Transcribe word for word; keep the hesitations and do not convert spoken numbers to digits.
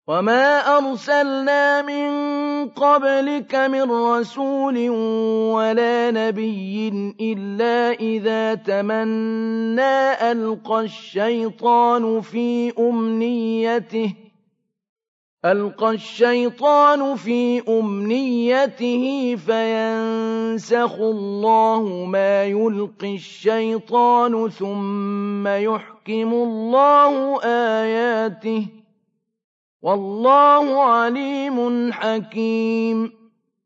وَمَا أَرْسَلْنَا مِن قَبْلِكَ مِن رَّسُولٍ وَلَا نَبِيٍّ إِلَّا إِذَا تَمَنَّىٰ أَلْقَى الشَّيْطَانُ فِي أُمْنِيَّتِهِ ألقى الشيطان في أمنيته فينسخ الله ما يلقي الشيطان ثم يحكم الله آياته والله عليم حكيم